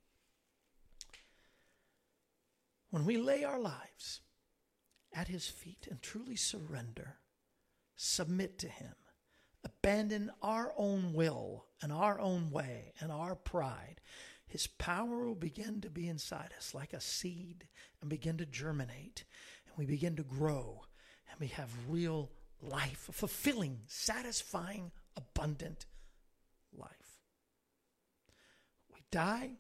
When we lay our lives at his feet and truly surrender, submit to him, abandon our own will and our own way and our pride, his power will begin to be inside us like a seed and begin to germinate. And we begin to grow. And we have real life, a fulfilling, satisfying, abundant life. We die.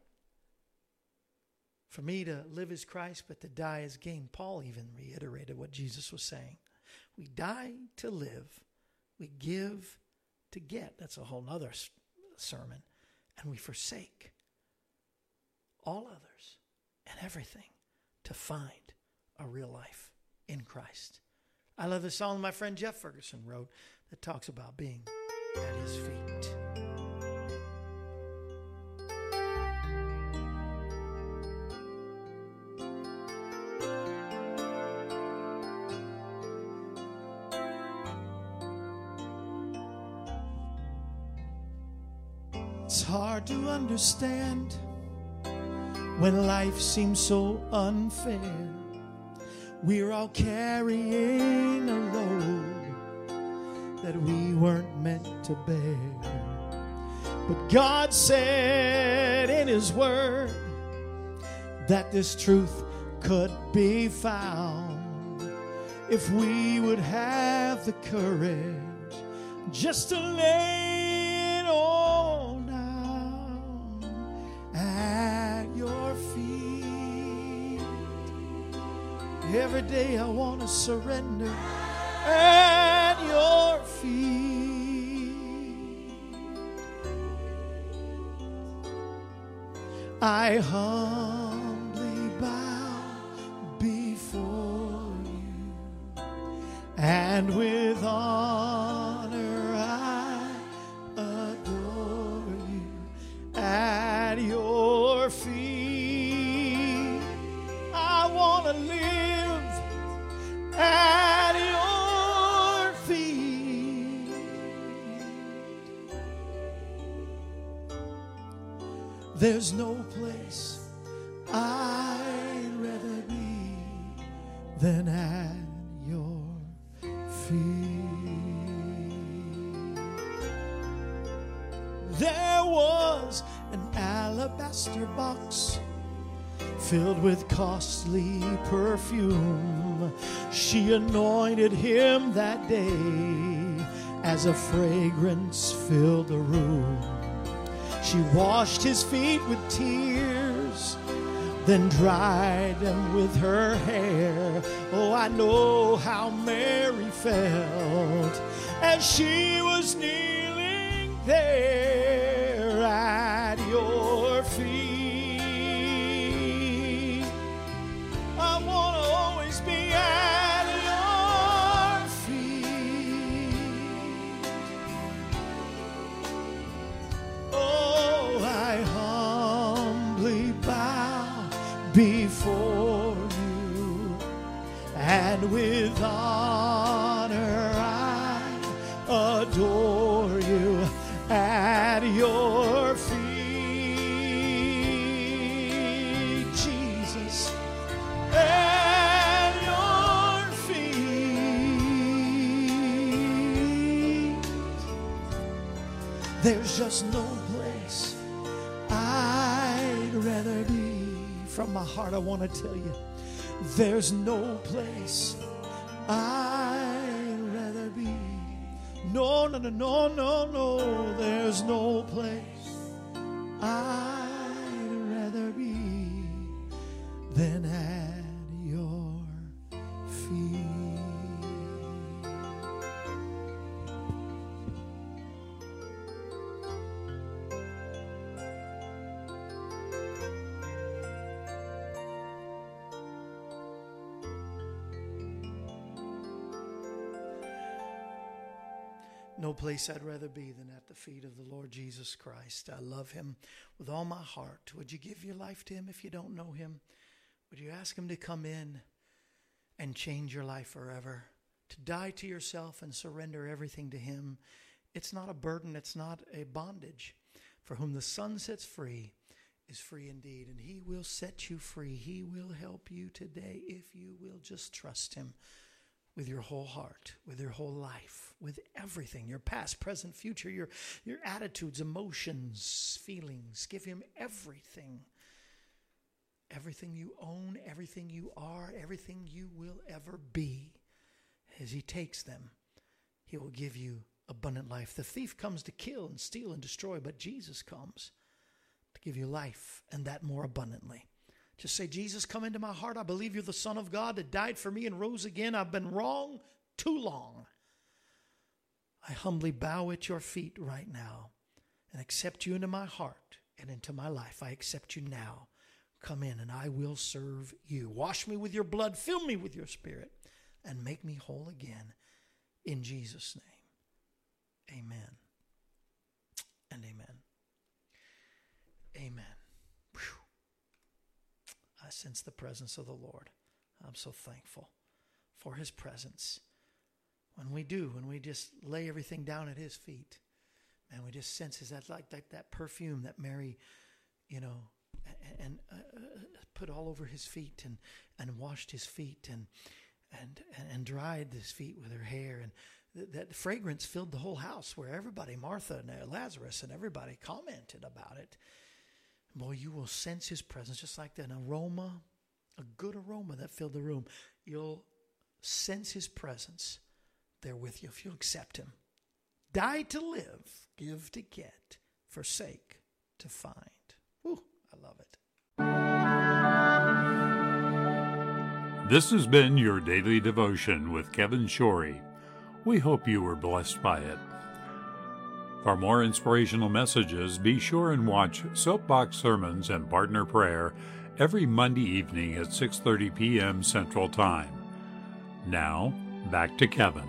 For me to live is Christ, but to die is gain. Paul even reiterated what Jesus was saying. We die to live. We give to get. That's a whole nother sermon. And we forsake all others and everything to find a real life in Christ. I love the song my friend Jeff Ferguson wrote that talks about being at his feet. It's hard to understand when life seems so unfair. We're all carrying a load that we weren't meant to bear. But God said in his word that this truth could be found if we would have the courage just to lay it all down at your feet. Every day I want to surrender at your feet. I humbly bow before you, and with honor I adore you at your feet. I want to live at your feet. There's no place I'd rather be than at your feet. There was an alabaster box filled with costly perfume. She anointed him that day as a fragrance filled the room. She washed his feet with tears, then dried them with her hair. Oh, I know how Mary felt as she was kneeling there at your feet. I want to always be at your feet. Oh, I humbly bow before you, and with honor I adore you at your feet, Jesus, at your There's just no place I'd rather be. From my heart, I want to tell you, there's no place I'd rather be. No, no, no, no, no, no. There's no place I'd rather be than at your feet. No place I'd rather be than at the feet of the Lord Jesus Christ. I love him with all my heart. Would you give your life to him if you don't know him? Would you ask him to come in and change your life forever? To die to yourself and surrender everything to him. It's not a burden. It's not a bondage. For whom the Son sets free is free indeed. And he will set you free. He will help you today if you will just trust him. With your whole heart, with your whole life, with everything, your past, present, future, your, your attitudes, emotions, feelings. Give him everything. Everything you own, everything you are, everything you will ever be. As he takes them, he will give you abundant life. The thief comes to kill and steal and destroy, but Jesus comes to give you life, and that more abundantly. Just say, Jesus, come into my heart. I believe you're the Son of God that died for me and rose again. I've been wrong too long. I humbly bow at your feet right now and accept you into my heart and into my life. I accept you now. Come in and I will serve you. Wash me with your blood. Fill me with your spirit and make me whole again. In Jesus' name, amen and amen. Amen. I sense the presence of the Lord. I'm so thankful for his presence. When we do, when we just lay everything down at his feet, man, we just sense his, that like that, that perfume that Mary, you know, and uh, put all over his feet and, and washed his feet and, and, and dried his feet with her hair. And th- that fragrance filled the whole house where everybody, Martha and Lazarus and everybody commented about it. Boy, you will sense his presence just like that. An aroma, a good aroma that filled the room. You'll sense his presence there with you if you accept him. Die to live, give to get, forsake to find. Whew, I love it. This has been your daily devotion with Kevin Shorey. We hope you were blessed by it. For more inspirational messages, be sure and watch Soapbox Sermons and Partner Prayer every Monday evening at six thirty p.m. Central Time. Now, back to Kevin.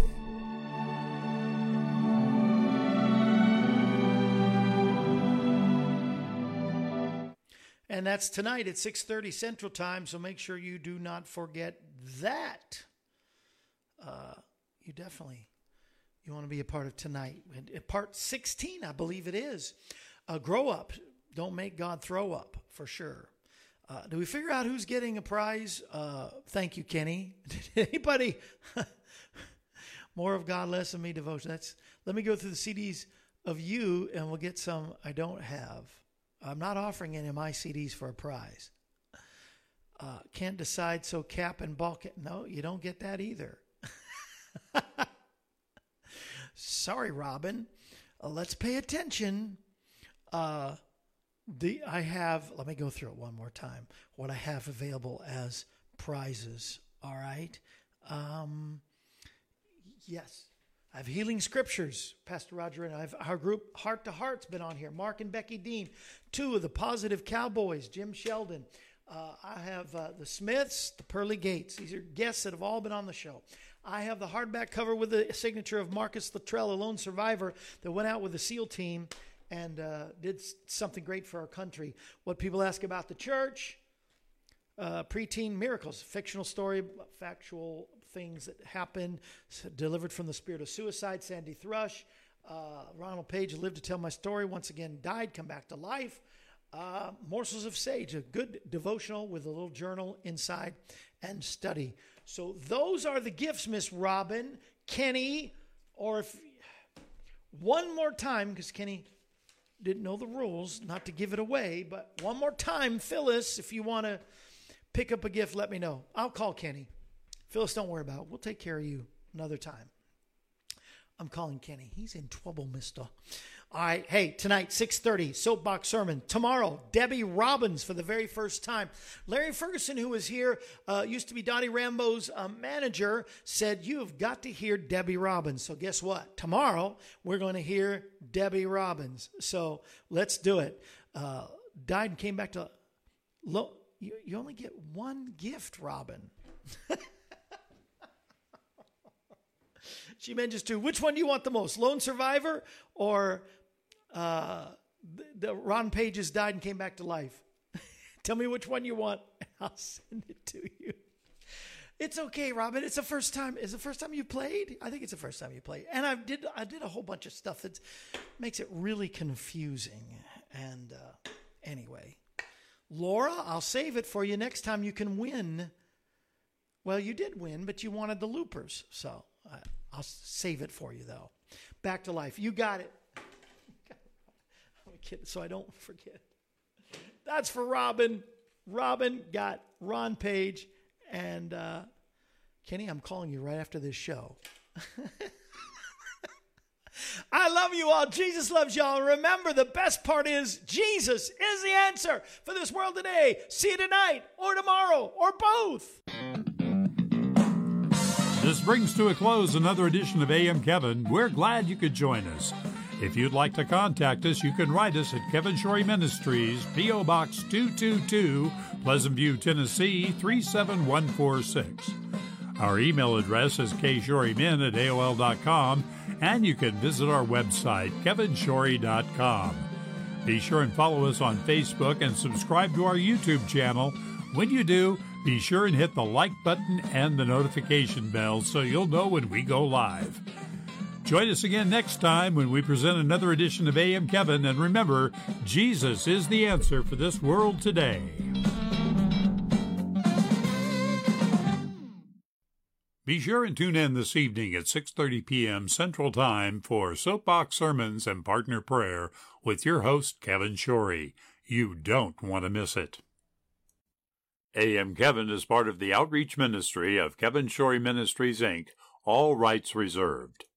And that's tonight at six thirty Central Time, so make sure you do not forget that. Uh, you definitely... You want to be a part of tonight. Part sixteen, I believe it is. Uh, grow up. Don't make God throw up, for sure. Uh, do we figure out who's getting a prize? Uh, thank you, Kenny. Did anybody? More of God, less of me devotion. That's. Let me go through the C Ds of you, and we'll get some I don't have. I'm not offering any of my C Ds for a prize. Uh, can't decide, so cap and bulk it. No, you don't get that either. Sorry, Robin. Uh, let's pay attention. Uh, the I have, let me go through it one more time. What I have available as prizes. All right. Um, yes. I have Healing Scriptures. Pastor Roger and I have our group Heart to Heart's been on here. Mark and Becky Dean. Two of the Positive Cowboys. Jim Sheldon. Uh, I have uh, the Smiths, the Pearly Gates. These are guests that have all been on the show. I have the hardback cover with the signature of Marcus Luttrell, a lone survivor that went out with the SEAL team and uh, did something great for our country. What people ask about the church, uh, preteen miracles, fictional story, factual things that happened, delivered from the spirit of suicide, Sandy Thrush. Uh, Ronald Page lived to tell my story, once again died, come back to life. Uh, Morsels of Sage, a good devotional with a little journal inside and study. So those are the gifts, Miss Robin, Kenny, or if one more time, because Kenny didn't know the rules, not to give it away, but one more time, Phyllis, if you want to pick up a gift, let me know. I'll call Kenny. Phyllis, don't worry about it. We'll take care of you another time. I'm calling Kenny. He's in trouble, mister. All right. Hey, tonight, six thirty, Soapbox Sermon. Tomorrow, Debbie Robbins for the very first time. Larry Ferguson, who was here, uh, used to be Dottie Rambo's uh, manager, said, you have got to hear Debbie Robbins. So guess what? Tomorrow, we're going to hear Debbie Robbins. So let's do it. Uh, died and came back to... Lo- you, you only get one gift, Robin. She mentions too. Which one do you want the most? Lone Survivor or uh, the, the Ron Page's died and came back to life? Tell me which one you want, and I'll send it to you. It's okay, Robin. It's the first time. Is it the first time you played? I think it's the first time you played. And I did. I did a whole bunch of stuff that makes it really confusing. And uh, anyway, Laura, I'll save it for you next time. You can win. Well, you did win, but you wanted the loopers, so. Uh, I'll save it for you, though. Back to life. You got it. I'm kidding, so I don't forget. That's for Robin. Robin got Ron Page. And uh, Kenny, I'm calling you right after this show. I love you all. Jesus loves y'all. Remember, the best part is Jesus is the answer for this world today. See you tonight or tomorrow or both. This brings to a close another edition of A M Kevin. We're glad you could join us. If you'd like to contact us, you can write us at Kevin Shorey Ministries, P O. Box two two two, Pleasant View, Tennessee, three seven one four six. Our email address is k shorey min at a o l dot com, and you can visit our website, kevin shorey dot com. Be sure and follow us on Facebook and subscribe to our YouTube channel. When you do, be sure and hit the like button and the notification bell so you'll know when we go live. Join us again next time when we present another edition of A M Kevin. And remember, Jesus is the answer for this world today. Be sure and tune in this evening at six thirty p.m. Central Time for Soapbox Sermons and Partner Prayer with your host, Kevin Shorey. You don't want to miss it. A M Kevin is part of the outreach ministry of Kevin Shorey Ministries, Incorporated. All rights reserved.